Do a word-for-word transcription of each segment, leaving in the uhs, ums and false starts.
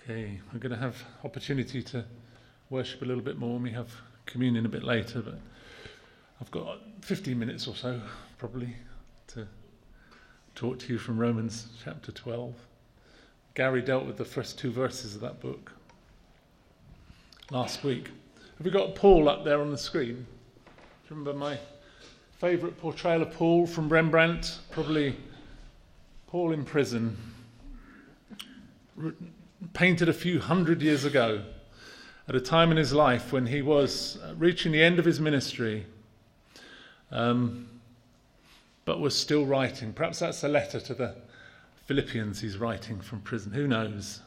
Okay, we're going to have opportunity to worship a little bit more, and we have communion a bit later, but I've got fifteen minutes or so, probably, to talk to you from Romans chapter twelve. Gary dealt with the first two verses of that book last week. Have we got Paul up there on the screen? Do you remember my favourite portrayal of Paul from Rembrandt? Probably Paul in prison, painted a few hundred years ago, at a time in his life when he was reaching the end of his ministry, um, but was still writing. Perhaps that's a letter to the Philippians he's writing from prison. Who knows?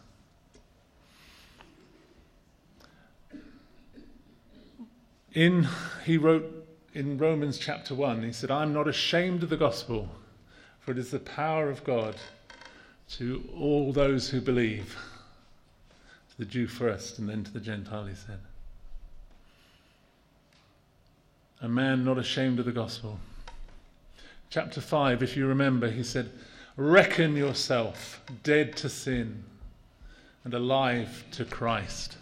In he wrote in Romans chapter one, he said, "I'm not ashamed of the gospel, for it is the power of God to all those who believe." To the Jew first, and then to the Gentile, he said. A man not ashamed of the gospel. Chapter five, if you remember, he said, "Reckon yourself dead to sin and alive to Christ."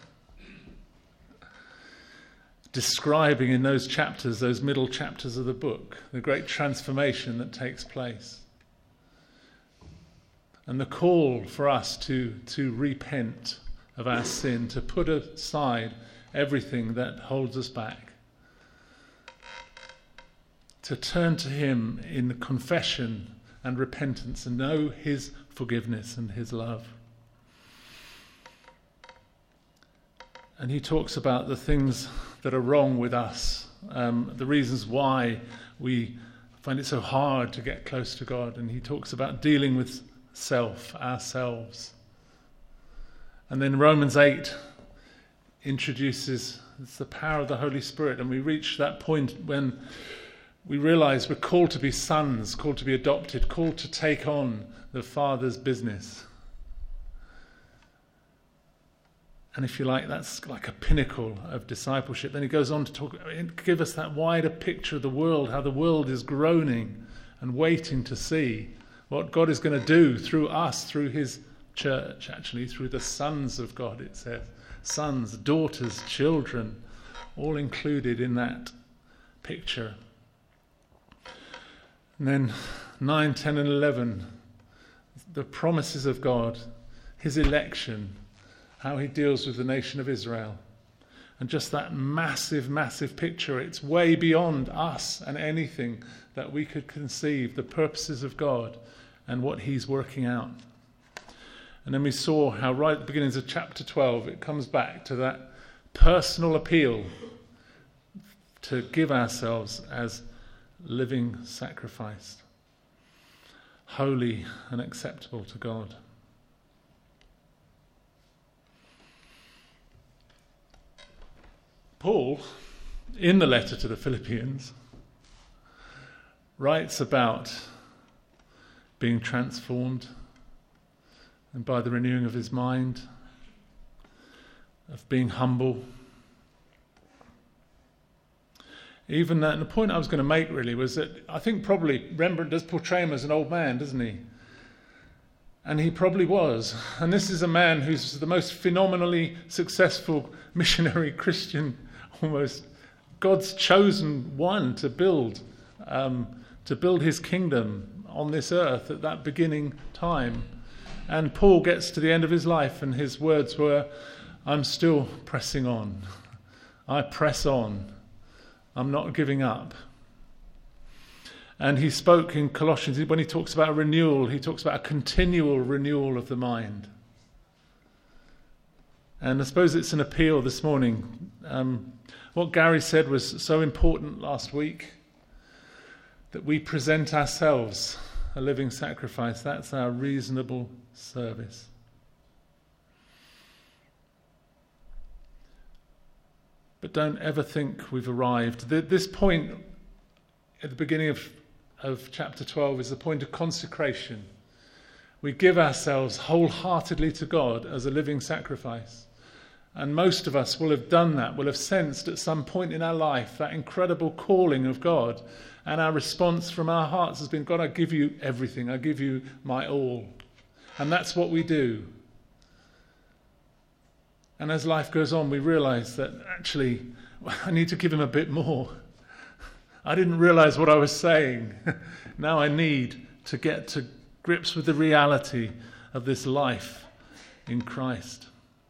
Describing in those chapters, those middle chapters of the book, the great transformation that takes place. And the call for us to, to repent of our sin, to put aside everything that holds us back, to turn to him in confession and repentance and know his forgiveness and his love. And he talks about the things that are wrong with us, um, the reasons why we find it so hard to get close to God. And he talks about dealing with self, ourselves. And then Romans eight introduces it's the power of the Holy Spirit, and we reach that point when we realize we're called to be sons, called to be adopted, called to take on the Father's business. And if you like, that's like a pinnacle of discipleship. Then he goes on to talk, give us that wider picture of the world, how the world is groaning and waiting to see what God is going to do through us, through his church, actually, through the sons of God, it says. Sons, daughters, children, all included in that picture. And then nine, ten and eleven, the promises of God, his election, how he deals with the nation of Israel. And just that massive, massive picture, it's way beyond us and anything that we could conceive, the purposes of God and what he's working out. And then we saw how right at the beginnings of chapter twelve, it comes back to that personal appeal to give ourselves as living sacrifice, holy and acceptable to God. Paul, in the letter to the Philippians, writes about being transformed and by the renewing of his mind, of being humble. Even that, and the point I was going to make really was that I think probably Rembrandt does portray him as an old man, doesn't he? And he probably was. And this is a man who's the most phenomenally successful missionary Christian, almost God's chosen one to build, um, to build his kingdom on this earth at that beginning time. And Paul gets to the end of his life, and his words were, "I'm still pressing on. I press on. I'm not giving up." And he spoke in Colossians, when he talks about renewal, he talks about a continual renewal of the mind. And I suppose it's an appeal this morning. Um, what Gary said was so important last week, that we present ourselves a living sacrifice. That's our reasonable service. But don't ever think we've arrived. This point at the beginning of, of chapter twelve is the point of consecration. We give ourselves wholeheartedly to God as a living sacrifice. And most of us will have done that, will have sensed at some point in our life that incredible calling of God. And our response from our hearts has been, "God, I give you everything. I give you my all." And that's what we do. And as life goes on, we realise that actually I need to give him a bit more. I didn't realise what I was saying. Now I need to get to grips with the reality of this life in Christ.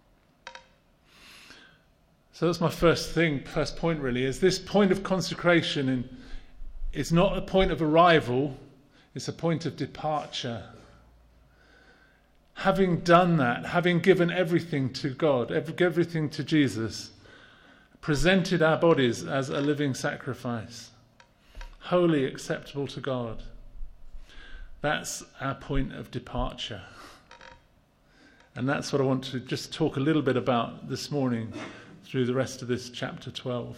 So that's my first thing, first point really, is this point of consecration. And it's not a point of arrival, it's a point of departure. Having done that, having given everything to God, everything to Jesus, presented our bodies as a living sacrifice, wholly acceptable to God. That's our point of departure. And that's what I want to just talk a little bit about this morning through the rest of this chapter twelve.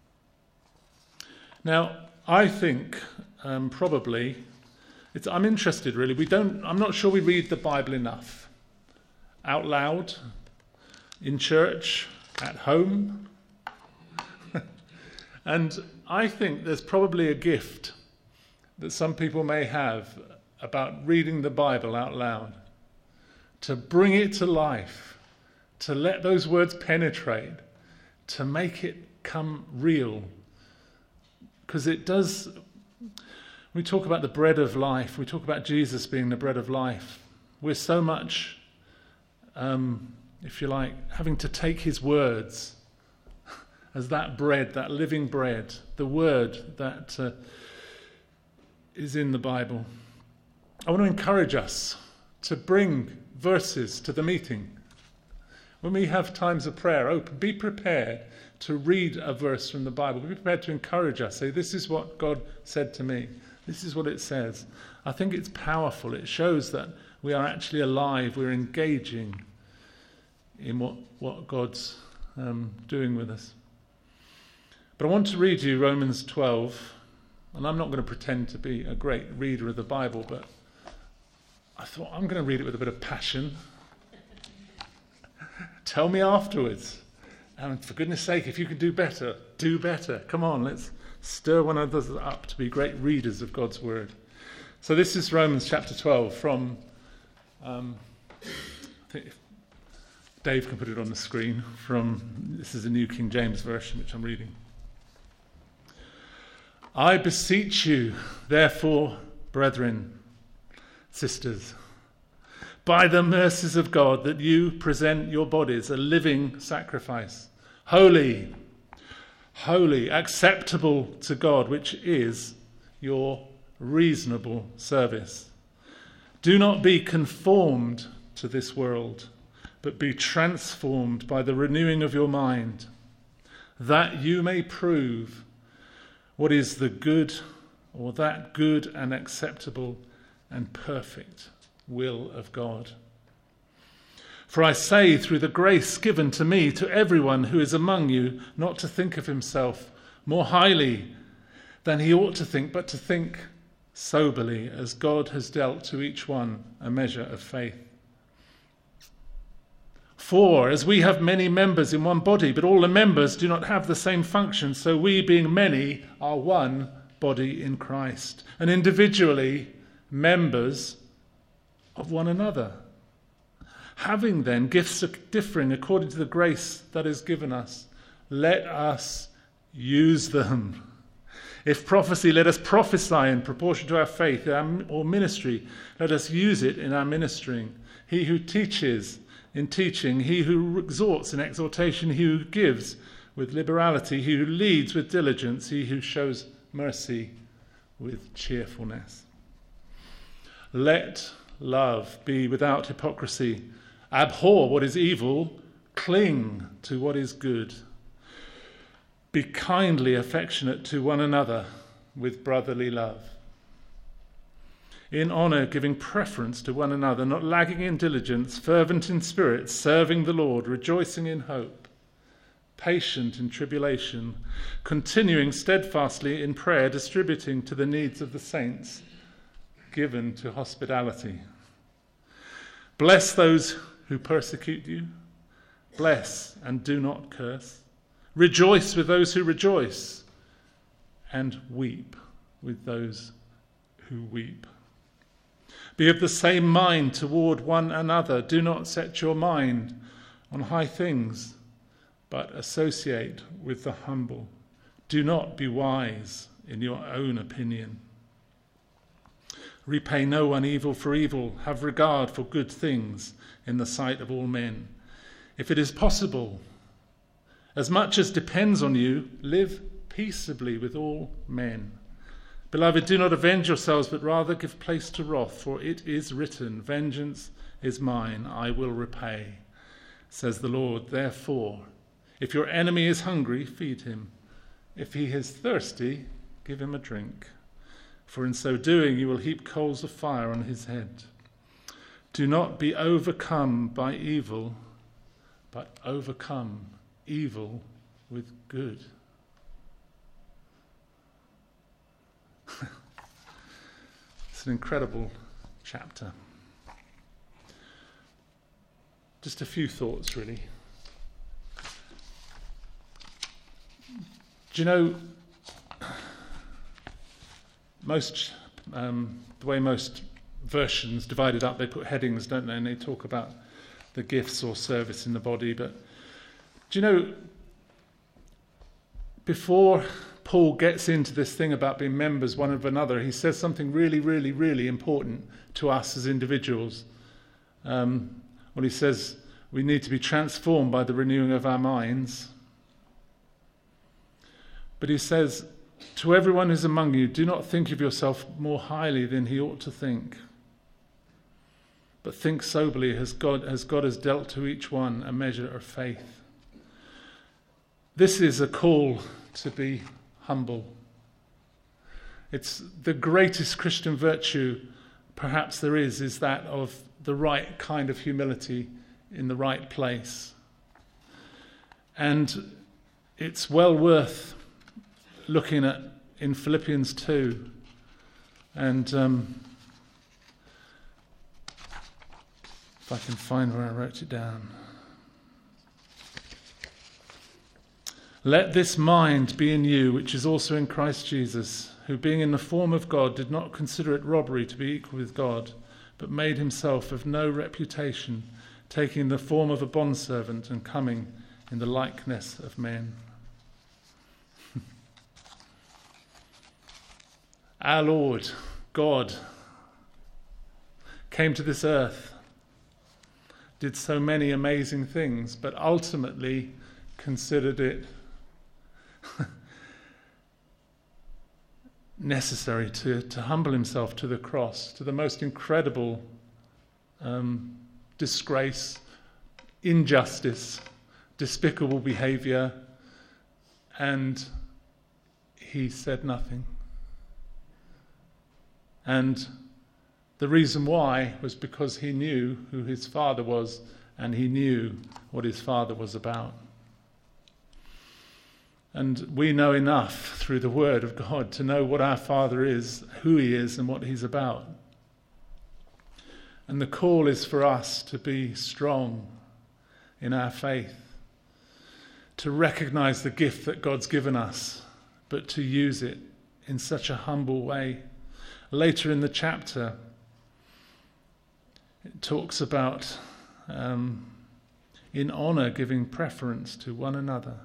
Now, I think um, probably, it's, I'm interested really, we don't, I'm not sure we read the Bible enough. Out loud, in church, at home. And I think there's probably a gift that some people may have about reading the Bible out loud, to bring it to life, to let those words penetrate, to make it come real. Because it does, we talk about the bread of life, we talk about Jesus being the bread of life. We're so much, um, if you like, having to take his words as that bread, that living bread, the word that uh, is in the Bible. I want to encourage us to bring verses to the meeting. When we have times of prayer, open, be prepared to read a verse from the Bible. Be prepared to encourage us. Say, this is what God said to me. This is what it says. I think it's powerful. It shows that we are actually alive. We're engaging in what, what God's um, doing with us. But I want to read you Romans twelve, and I'm not going to pretend to be a great reader of the Bible, but I thought I'm going to read it with a bit of passion. Tell me afterwards. And for goodness sake, if you can do better, do better. Come on, let's stir one another up to be great readers of God's word. So this is Romans chapter twelve from, um, I think if Dave can put it on the screen, from, this is the New King James Version, which I'm reading. I beseech you, therefore, brethren, sisters, by the mercies of God, that you present your bodies a living sacrifice, holy, holy, acceptable to God, which is your reasonable service. Do not be conformed to this world, but be transformed by the renewing of your mind, that you may prove what is the good, or that good and acceptable and perfect will of God. For I say, through the grace given to me, to everyone who is among you, not to think of himself more highly than he ought to think, but to think soberly, as God has dealt to each one a measure of faith. For as we have many members in one body, but all the members do not have the same function, so we, being many, are one body in Christ, and individually members of one another. Having then gifts differing according to the grace that is given us, let us use them. If prophecy, let us prophesy in proportion to our faith, or ministry, let us use it in our ministering. He who teaches in teaching, he who exhorts in exhortation, he who gives with liberality, he who leads with diligence, he who shows mercy with cheerfulness. Let love be without hypocrisy. Abhor what is evil, cling to what is good. Be kindly affectionate to one another with brotherly love. In honour, giving preference to one another, not lagging in diligence, fervent in spirit, serving the Lord, rejoicing in hope, patient in tribulation, continuing steadfastly in prayer, distributing to the needs of the saints, given to hospitality. Bless those who persecute you. Bless and do not curse. Rejoice with those who rejoice, and weep with those who weep. Be of the same mind toward one another. Do not set your mind on high things, but associate with the humble. Do not be wise in your own opinion. Repay no one evil for evil. Have regard for good things in the sight of all men. If it is possible, as much as depends on you, live peaceably with all men. Beloved, do not avenge yourselves, but rather give place to wrath, for it is written, vengeance is mine, I will repay, says the Lord. Therefore, if your enemy is hungry, feed him. If he is thirsty, give him a drink. For in so doing you will heap coals of fire on his head. Do not be overcome by evil, but overcome evil with good. It's an incredible chapter. Just a few thoughts, really. Do you know, most um, the way most versions divided up, they put headings, don't they? And they talk about the gifts or service in the body. But do you know, before Paul gets into this thing about being members one of another, he says something really, really, really important to us as individuals. Um, well, he says we need to be transformed by the renewing of our minds. But he says, to everyone who's among you, do not think of yourself more highly than he ought to think. But think soberly as God, as God has dealt to each one a measure of faith. This is a call to be humble. It's the greatest Christian virtue perhaps there is, is that of the right kind of humility in the right place. And it's well worth looking at in Philippians two. And um, if I can find where I wrote it down. Let this mind be in you, which is also in Christ Jesus, who being in the form of God did not consider it robbery to be equal with God, but made himself of no reputation, taking the form of a bondservant and coming in the likeness of men. Our Lord, God, came to this earth, did so many amazing things, but ultimately considered it necessary to, to humble himself to the cross, to the most incredible um, disgrace, injustice, despicable behavior, and he said nothing. And the reason why was because he knew who his Father was, and he knew what his Father was about. And we know enough through the Word of God to know what our Father is, who he is, and what he's about. And the call is for us to be strong in our faith, to recognize the gift that God's given us, but to use it in such a humble way. Later in the chapter, it talks about um, in honor giving preference to one another.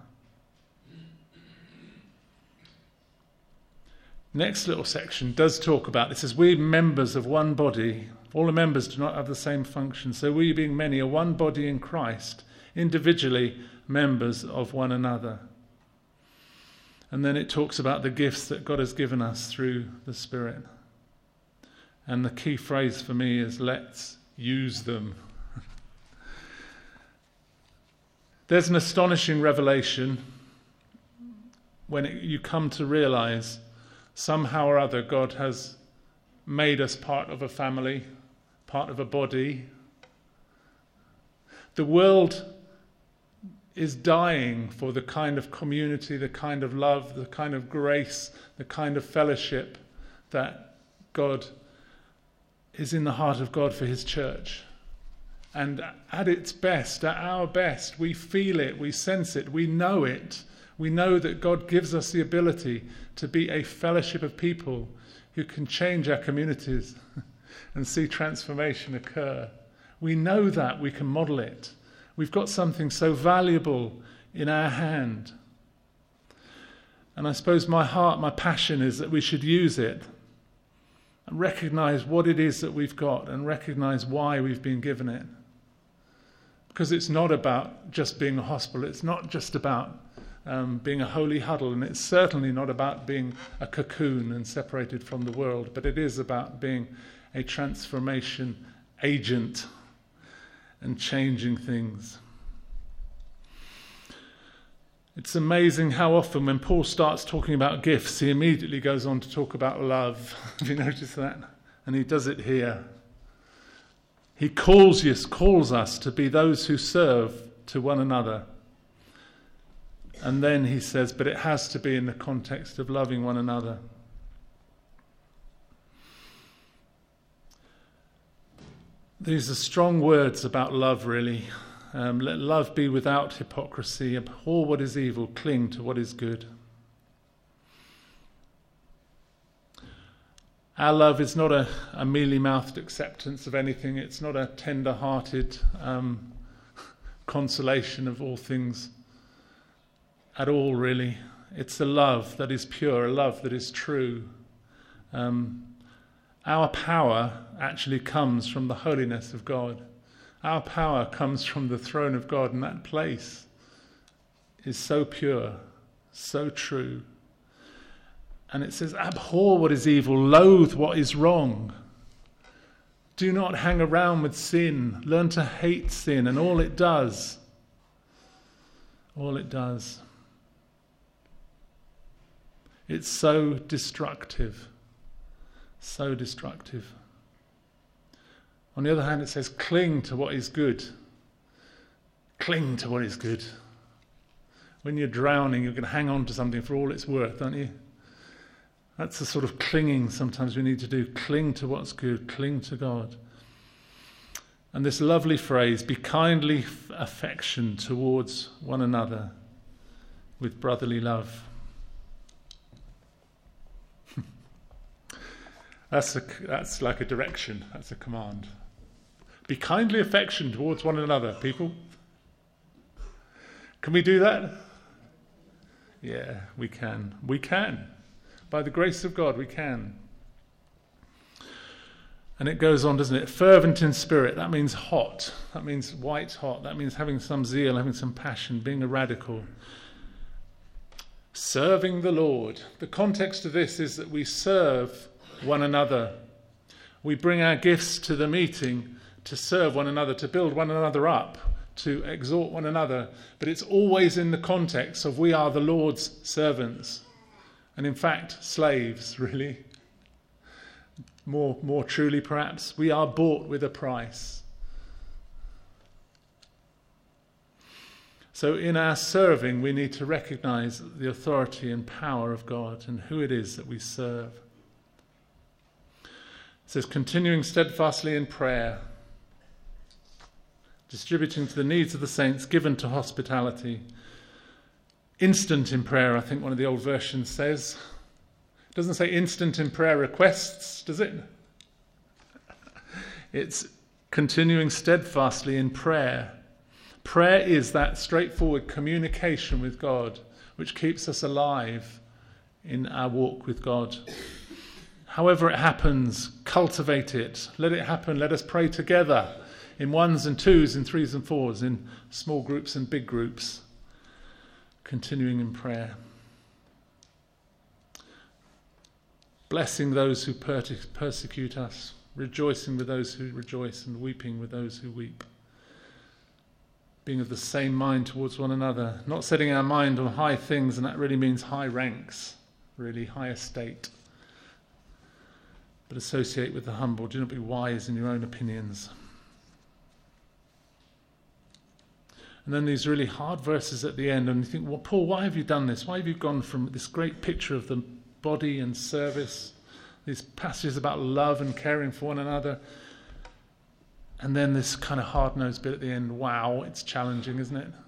Next little section does talk about this. As we members of one body, all the members do not have the same function. So we, being many, are one body in Christ, individually members of one another. And then it talks about the gifts that God has given us through the Spirit. And the key phrase for me is, let's use them. There's an astonishing revelation when it, you come to realize somehow or other God has made us part of a family, part of a body. The world is dying for the kind of community, the kind of love, the kind of grace, the kind of fellowship that God is in the heart of God for his church. And at its best, at our best, we feel it, we sense it, we know it. We know that God gives us the ability to be a fellowship of people who can change our communities and see transformation occur. We know that, we can model it. We've got something so valuable in our hand. And I suppose my heart, my passion is that we should use it and recognize what it is that we've got and recognize why we've been given it. Because it's not about just being a hospital. It's not just about um, being a holy huddle. And it's certainly not about being a cocoon and separated from the world. But it is about being a transformation agent and changing things. It's amazing how often when Paul starts talking about gifts, he immediately goes on to talk about love. Have you noticed that? And he does it here. He calls us, calls us to be those who serve to one another. And then he says, but it has to be in the context of loving one another. These are strong words about love, really. Um, let love be without hypocrisy. Abhor what is evil. Cling to what is good. Our love is not a, a mealy-mouthed acceptance of anything. It's not a tender-hearted um, consolation of all things at all, really. It's a love that is pure, a love that is true. Um, our power actually comes from the holiness of God. Our power comes from the throne of God, and that place is so pure, so true. And it says, abhor what is evil, loathe what is wrong. Do not hang around with sin. Learn to hate sin and all it does. All it does. It's so destructive. So destructive. On the other hand, it says, cling to what is good. Cling to what is good. When you're drowning, you can hang on to something for all it's worth, aren't you? That's the sort of clinging sometimes we need to do. Cling to what's good. Cling to God. And this lovely phrase, be kindly affection towards one another with brotherly love. That's a, that's like a direction. That's a command. Be kindly affection towards one another, people. Can we do that? Yeah, we can. We can. By the grace of God, we can. And it goes on, doesn't it? Fervent in spirit. That means hot. That means white hot. That means having some zeal, having some passion, being a radical. Serving the Lord. The context of this is that we serve one another. We bring our gifts to the meeting to serve one another, to build one another up, to exhort one another. But it's always in the context of we are the Lord's servants. And in fact, slaves, really. More, more truly, perhaps, we are bought with a price. So in our serving, we need to recognize the authority and power of God and who it is that we serve. It says, continuing steadfastly in prayer, distributing to the needs of the saints, given to hospitality. Instant in prayer, I think one of the old versions says. It doesn't say instant in prayer requests, does it? It's continuing steadfastly in prayer. Prayer is that straightforward communication with God, which keeps us alive in our walk with God. However it happens, cultivate it. Let it happen. Let us pray together in ones and twos, in threes and fours, in small groups and big groups. Continuing in prayer. Blessing those who per- persecute us. Rejoicing with those who rejoice and weeping with those who weep. Being of the same mind towards one another. Not setting our mind on high things, and that really means high ranks. Really high estate. But associate with the humble. Do not be wise in your own opinions. And then these really hard verses at the end, and you think, well, Paul, why have you done this? Why have you gone from this great picture of the body and service, these passages about love and caring for one another, and then this kind of hard-nosed bit at the end? Wow, it's challenging, isn't it?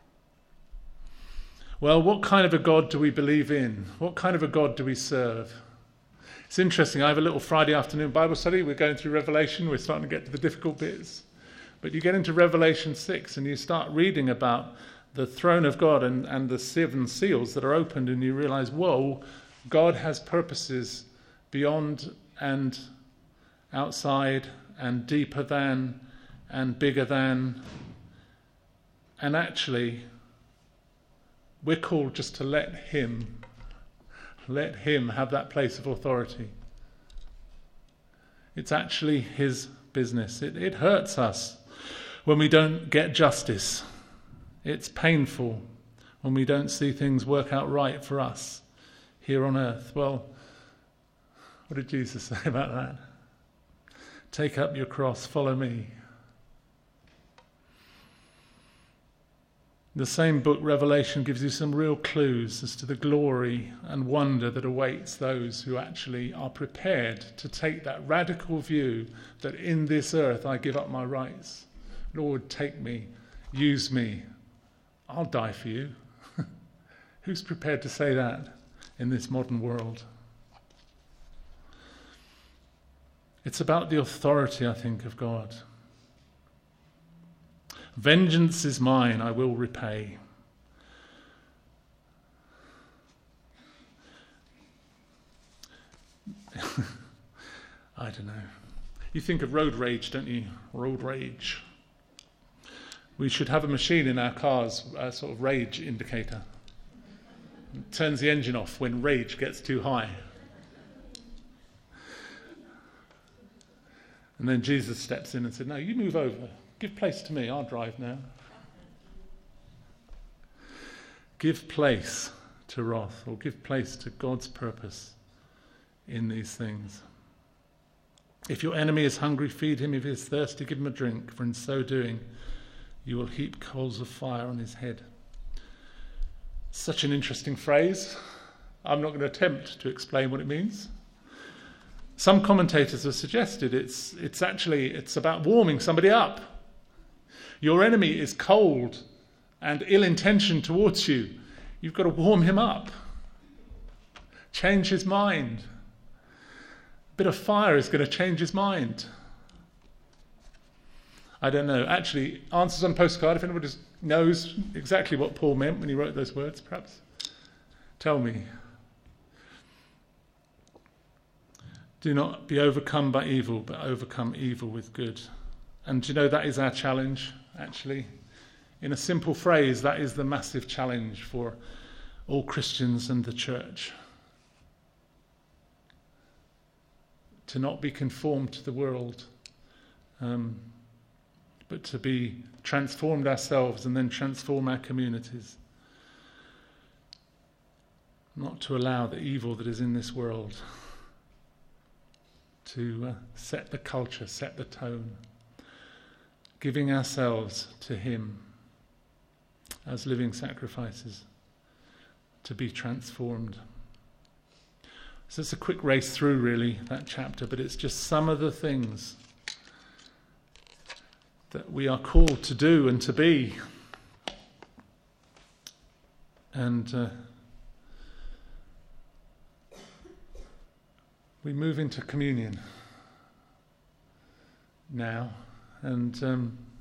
Well, what kind of a God do we believe in? What kind of a God do we serve? It's interesting. I have a little Friday afternoon Bible study. We're going through Revelation. We're starting to get to the difficult bits. But you get into Revelation six and you start reading about the throne of God and, and the seven seals that are opened, and you realize, whoa, God has purposes beyond and outside and deeper than and bigger than. And actually, we're called just to let him, let him have that place of authority. It's actually his business. It, it hurts us when we don't get justice. It's painful when we don't see things work out right for us here on earth. Well, what did Jesus say about that? Take up your cross, follow me. The same book, Revelation, gives you some real clues as to the glory and wonder that awaits those who actually are prepared to take that radical view that in this earth I give up my rights. Lord, take me, use me. I'll die for you. Who's prepared to say that in this modern world? It's about the authority, I think, of God. Vengeance is mine, I will repay. I don't know. You think of road rage, don't you? Road rage. We should have a machine in our cars, a sort of rage indicator. It turns the engine off when rage gets too high. And then Jesus steps in and said, no, you move over. Give place to me, I'll drive now. Give place to wrath, or give place to God's purpose in these things. If your enemy is hungry, feed him. If he is thirsty, give him a drink, for in so doing you will heap coals of fire on his head. Such an interesting phrase. I'm not going to attempt to explain what it means. Some commentators have suggested it's it's actually it's about warming somebody up. Your enemy is cold and ill-intentioned towards you. You've got to warm him up. Change his mind. A bit of fire is going to change his mind. I don't know. Actually, answers on a postcard, if anybody knows exactly what Paul meant when he wrote those words, perhaps tell me. Do not be overcome by evil, but overcome evil with good. And you know, that is our challenge, actually. In a simple phrase, that is the massive challenge for all Christians and the church. To not be conformed to the world, um, but to be transformed ourselves and then transform our communities. Not to allow the evil that is in this world to uh, set the culture, set the tone. Giving ourselves to him as living sacrifices to be transformed. So it's a quick race through, really, that chapter, but it's just some of the things that we are called to do and to be. And uh, we move into communion now, and um,